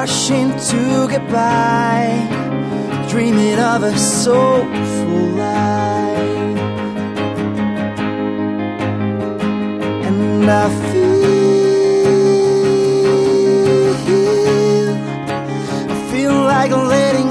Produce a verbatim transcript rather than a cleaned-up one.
rushing to get by, dreaming of a soulful life. And I feel, I feel like letting